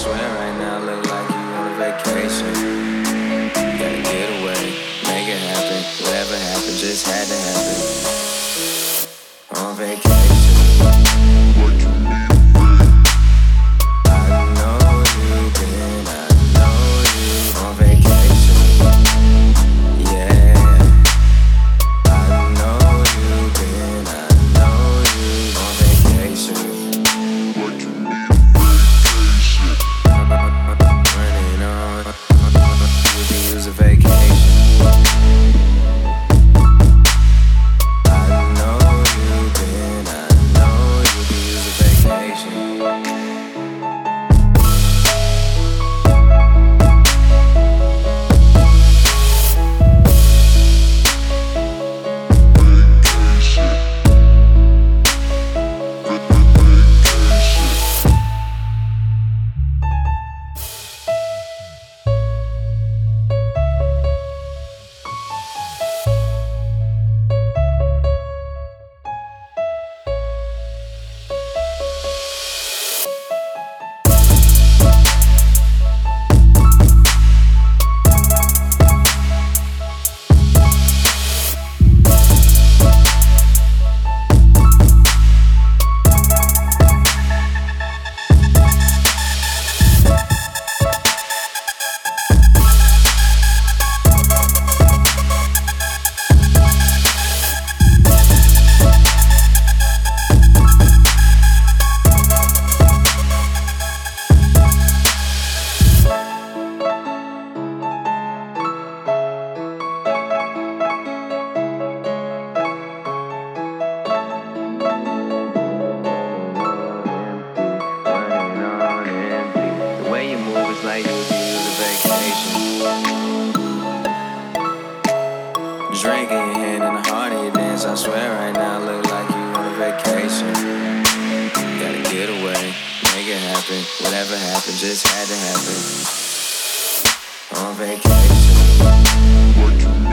swear right now look like you on a vacation. Gotta get away, make it happen. Whatever happened just had to happen. On vacation. Like you could use a vacation. Drink in your hand and the heart in your dance. I swear right now look like you on a vacation. Gotta get away, make it happen. Whatever happened just had to happen. On vacation.